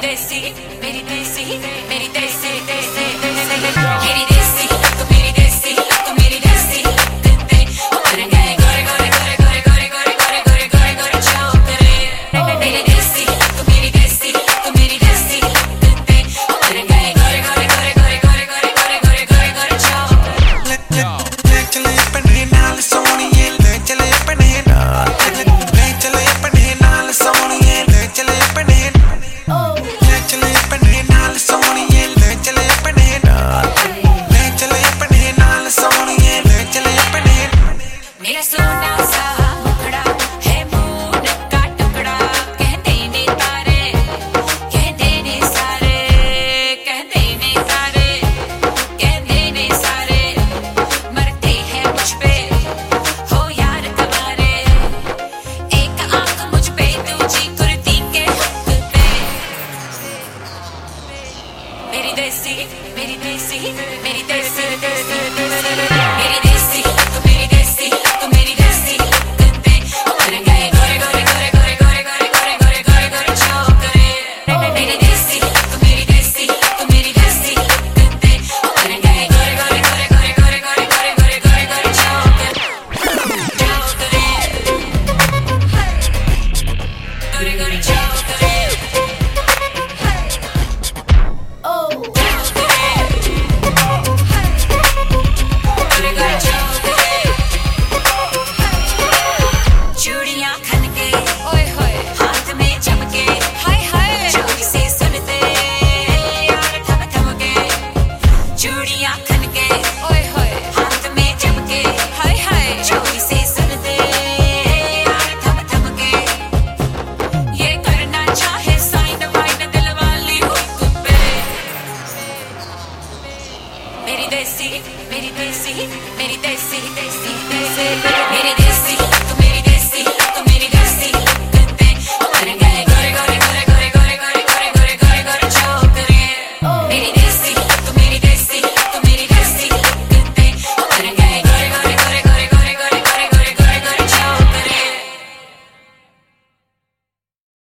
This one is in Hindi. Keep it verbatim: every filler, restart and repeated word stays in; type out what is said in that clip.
देसी मेरी देसी मेरी देसी देसी मेरी देसी तू मेरी देसी तू मेरी देसी ते ओ मेरे गए गोरे गोरे गोरे गोरे गोरे गोरे गोरे गोरे गोरे चौकरे मेरी देसी तू मेरी देसी तू मेरी देसी ते ओ मेरे गए गोरे गोरे गोरे गोरे गोरे गोरे गोरे गोरे गोरे चौकरे ले चले पने नाल सोनिए ले चले पने नाल ले चले पने नाल सोनिए ले चले पने ले चले पने नाल सोनिए ले चले पने नाल ले चले पने नाल सोनिए ले चले पने मेरा सोना सा मुखड़ा है मून का टुकड़ा कहते ने तारे कहते ने सारे कहते ने सारे कहते ने सारे मरते हैं मुझ पे हो यार तुम्हारे एक आंख मुझ पे दूजी कुर्ती के हुक पे मेरी देसी मेरी देसी मेरी देसी देसी मेरी देसी तू मेरी देसी तू मेरी देसी ते ओ मेरे गए गोरे गोरे गोरे गोरे गोरे गोरे गोरे गोरे गोरे गोरे चौकरे मेरी देसी तू मेरी देसी तू मेरी देसी ते ओ मेरे गए गोरे गोरे गोरे गोरे गोरे गोरे गोरे गोरे गोरे गोरे चौकरे चौकरे गोरे गोरे चौकरे चूड़ियां खनके ओए होए हाथ में चमके हाय हाय चोरी से सुनते यार थम थम के चूड़ियां खनके ओए होए हाथ में चमके हाय हाय चोरी से सुनते यार थम थम के ये करना चाहे साइन वाइन दिल वाली हुक पे मेरी देसी मेरी देसी मेरी देसी देसी देसी